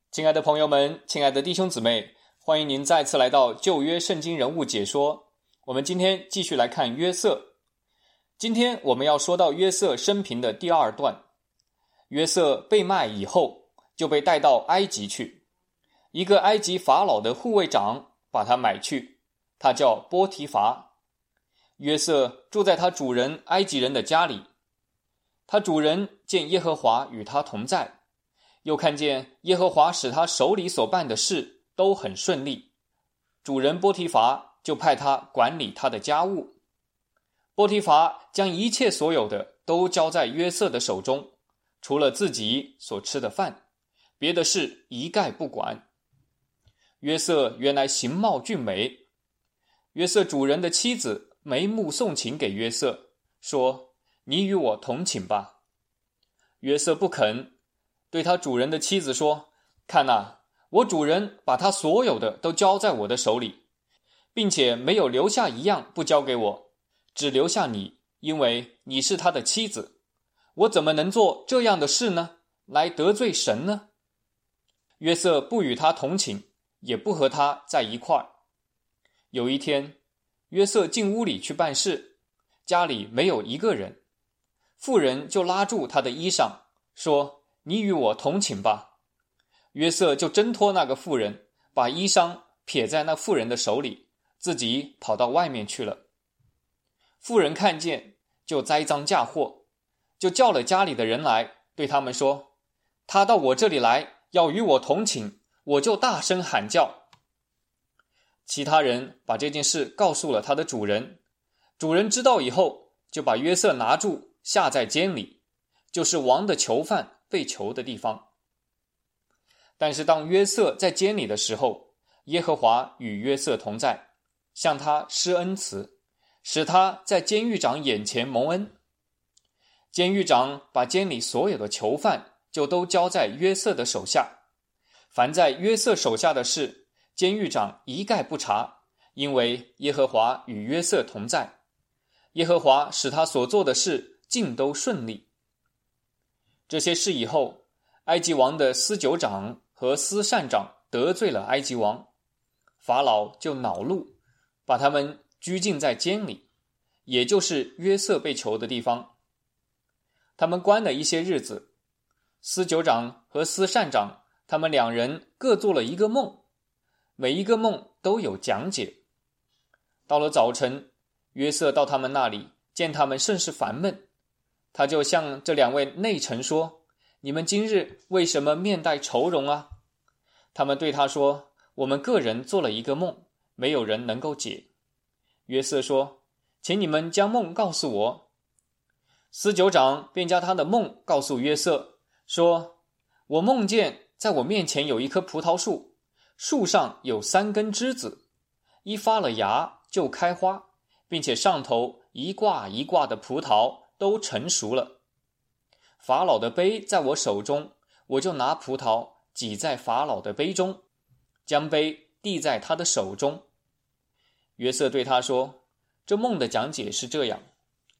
亲爱的朋友们，亲爱的弟兄姊妹，欢迎您再次来到旧约圣经人物解说。我们今天继续来看约瑟。今天我们要说到约瑟生平的第二段。约瑟被卖以后，就被带到埃及去。一个埃及法老的护卫长把他买去，他叫波提乏。约瑟住在他主人埃及人的家里。他主人见耶和华与他同在，又看见耶和华使他手里所办的事都很顺利，主人波提乏就派他管理他的家务。波提乏将一切所有的都交在约瑟的手中，除了自己所吃的饭，别的事一概不管。约瑟原来形貌俊美，约瑟主人的妻子眉目送情给约瑟，说：你与我同寝吧。约瑟不肯，对他主人的妻子说：看哪，我主人把他所有的都交在我的手里，并且没有留下一样不交给我，只留下你，因为你是他的妻子。我怎么能做这样的事呢？来得罪神呢？约瑟不与他同寝，也不和他在一块儿。有一天，约瑟进屋里去办事，家里没有一个人，妇人就拉住他的衣裳，说：你与我同寝吧。约瑟就挣脱那个妇人，把衣裳撇在那妇人的手里，自己跑到外面去了。妇人看见，就栽赃嫁祸，就叫了家里的人来，对他们说：他到我这里来，要与我同寝，我就大声喊叫。其他人把这件事告诉了他的主人，主人知道以后，就把约瑟拿住，下在监里，就是王的囚犯被囚的地方。但是当约瑟在监里的时候，耶和华与约瑟同在，向他施恩慈，使他在监狱长眼前蒙恩。监狱长把监里所有的囚犯就都交在约瑟的手下，凡在约瑟手下的事，监狱长一概不查，因为耶和华与约瑟同在，耶和华使他所做的事尽都顺利。这些事以后，埃及王的司酒长和司膳长得罪了埃及王，法老就恼怒，把他们拘禁在监里，也就是约瑟被囚的地方。他们关了一些日子，司酒长和司膳长他们两人各做了一个梦，每一个梦都有讲解。到了早晨，约瑟到他们那里，见他们甚是烦闷，他就向这两位内臣说：你们今日为什么面带愁容啊？他们对他说：我们个人做了一个梦，没有人能够解。约瑟说：请你们将梦告诉我。司酒长便将他的梦告诉约瑟，说：我梦见在我面前有一棵葡萄树，树上有3根枝子，一发了芽就开花，并且上头一挂一挂的葡萄都成熟了。法老的杯在我手中，我就拿葡萄挤在法老的杯中，将杯递在他的手中。约瑟对他说：这梦的讲解是这样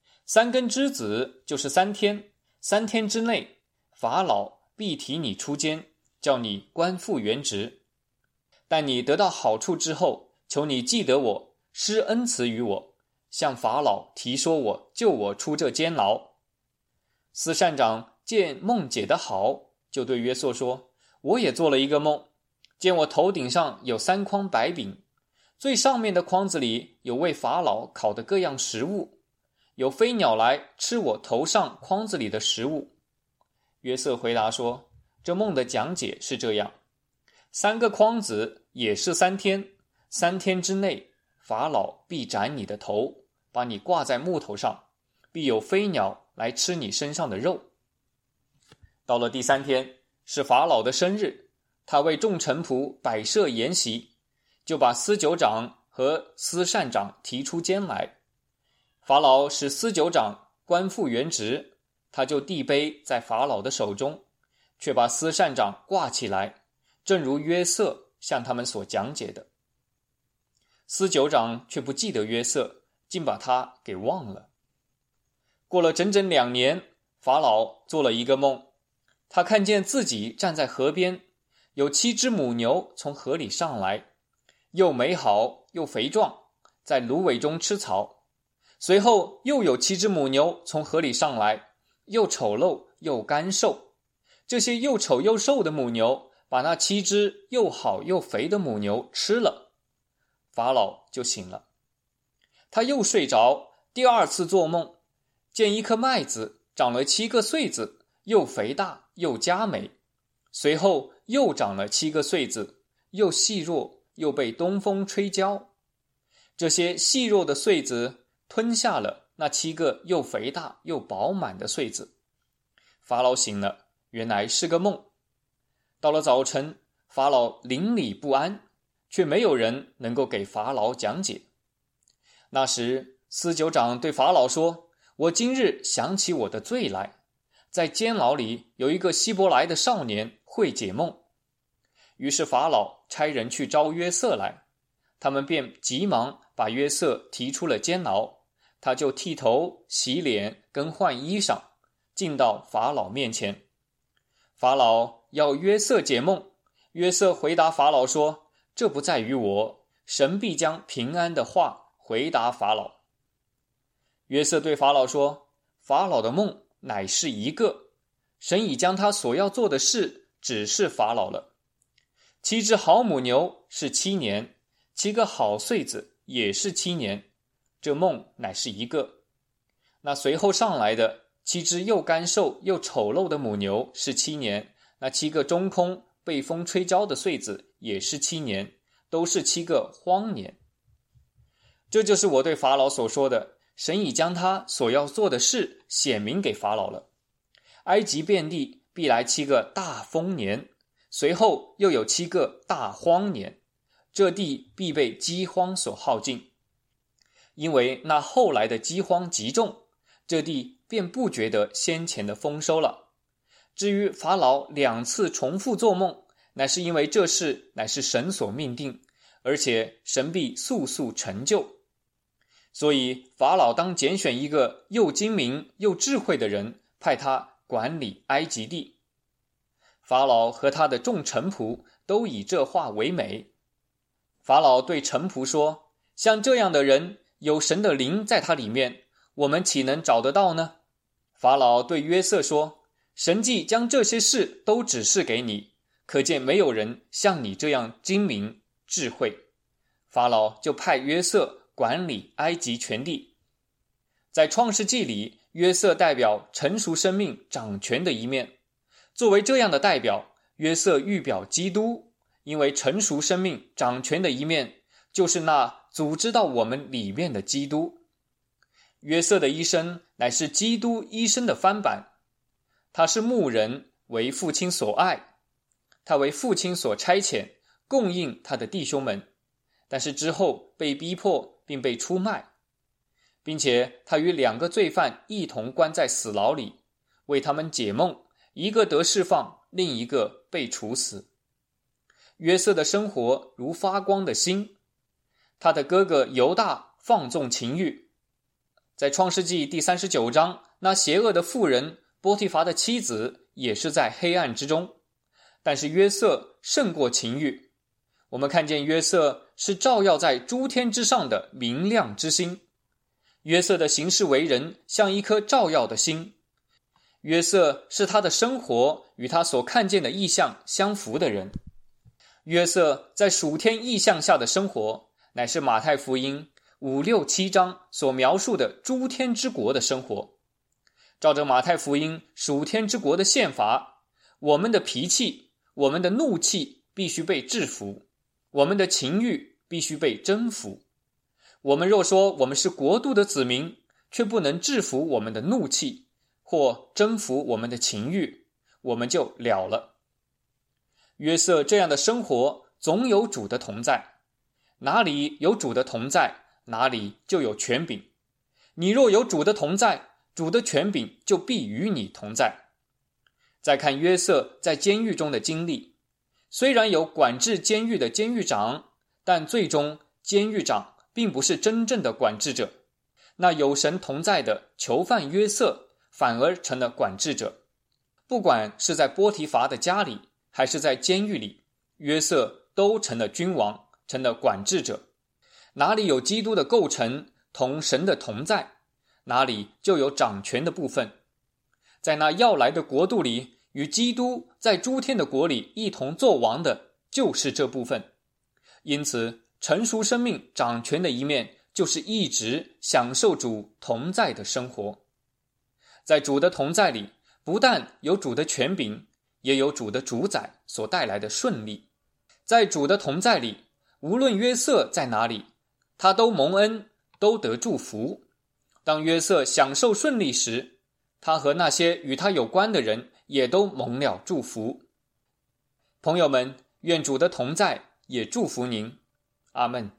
，3根枝子就是3天，3天之内，法老必提你出监，叫你官复原职。但你得到好处之后，求你记得我，施恩慈于我，向法老提说我，救我出这监牢。司膳长见梦解得好，就对约瑟说：我也做了一个梦，见我头顶上有3筐白饼，最上面的筐子里有为法老烤的各样食物，有飞鸟来吃我头上筐子里的食物。约瑟回答说：这梦的讲解是这样，3个筐子也是3天，3天之内，法老必斩你的头，把你挂在木头上，必有飞鸟来吃你身上的肉。到了第3天，是法老的生日，他为众臣仆摆设筵席，就把司酒长和司膳长提出监来。法老使司酒长官复原职，他就递杯在法老的手中，却把司膳长挂起来，正如约瑟向他们所讲解的。司酒长却不记得约瑟，竟把他给忘了。过了整整2年，法老做了一个梦，他看见自己站在河边， 有7只母牛从河里上来，又美好又肥壮，在芦苇中吃草。随后又有7只母牛从河里上来，又丑陋又干瘦。这些又丑又瘦的母牛把那7只又好又肥的母牛吃了。法老就醒了，他又睡着，第2次做梦，见一颗麦子长了7个穗子，又肥大又佳美。随后又长了7个穗子，又细弱，又被东风吹焦。这些细弱的穗子吞下了那7个又肥大又饱满的穗子。法老醒了，原来是个梦。到了早晨，法老邻里不安，却没有人能够给法老讲解。那时司酒长对法老说，我今日想起我的罪来，在监牢里有一个希伯来的少年会解梦。于是法老差人去招约瑟来，他们便急忙把约瑟提出了监牢，他就剃头洗脸更换衣裳，进到法老面前。法老要约瑟解梦，约瑟回答法老说，这不在于我，神必将平安的话回答法老。约瑟对法老说，法老的梦乃是一个，神已将他所要做的事指示法老了。7只好母牛是7年，7个好穗子也是7年，这梦乃是一个。那随后上来的7只又干瘦又丑陋的母牛是7年，那7个中空被风吹焦的穗子也是7年，都是7个荒年。这就是我对法老所说的，神已将他所要做的事显明给法老了。埃及遍地必来7个大丰年，随后又有7个大荒年，这地必被饥荒所耗尽。因为那后来的饥荒极重，这地便不觉得先前的丰收了。至于法老2次重复做梦，乃是因为这事乃是神所命定，而且神必速速成就。所以法老当拣选一个又精明又智慧的人，派他管理埃及地。法老和他的众臣仆都以这话为美。法老对臣仆说，像这样的人，有神的灵在他里面，我们岂能找得到呢？法老对约瑟说，神既将这些事都指示给你，可见没有人像你这样精明智慧。法老就派约瑟管理埃及全地。在创世纪里，约瑟代表成熟生命掌权的一面。作为这样的代表，约瑟预表基督，因为成熟生命掌权的一面就是那组织到我们里面的基督。约瑟的一生乃是基督一生的翻版。他是牧人，为父亲所爱，他为父亲所差遣，供应他的弟兄们，但是之后被逼迫并被出卖，并且他与2个罪犯一同关在死牢里，为他们解梦，一个得释放，另一个被处死。约瑟的生活如发光的星。他的哥哥犹大放纵情欲。在创世纪第39章，那邪恶的妇人波提乏的妻子也是在黑暗之中，但是约瑟胜过情欲。我们看见约瑟是照耀在诸天之上的明亮之星。约瑟的行事为人像一颗照耀的星。约瑟是他的生活与他所看见的异象相符的人。约瑟在属天异象下的生活，乃是马太福音5、6、7章所描述的诸天之国的生活。照着马太福音属天之国的宪法，我们的脾气，我们的怒气必须被制服，我们的情欲必须被征服。我们若说我们是国度的子民，却不能制服我们的怒气，或征服我们的情欲，我们就了了。约瑟这样的生活总有主的同在，哪里有主的同在，哪里就有权柄。你若有主的同在，主的权柄就必与你同在。再看约瑟在监狱中的经历，虽然有管制监狱的监狱长，但最终监狱长并不是真正的管制者。那有神同在的囚犯约瑟反而成了管制者。不管是在波提乏的家里，还是在监狱里， 约瑟都成了君王，成了管制者。哪里有基督的构成同神的同在，哪里就有掌权的部分。在那要来的国度里，与基督在诸天的国里一同作王的，就是这部分。因此，成熟生命掌权的一面，就是一直享受主同在的生活。在主的同在里，不但有主的权柄，也有主的主宰所带来的顺利。在主的同在里，无论约瑟在哪里，他都蒙恩，都得祝福。当约瑟享受顺利时，他和那些与他有关的人也都蒙了祝福。朋友们，愿主的同在也祝福您。阿们。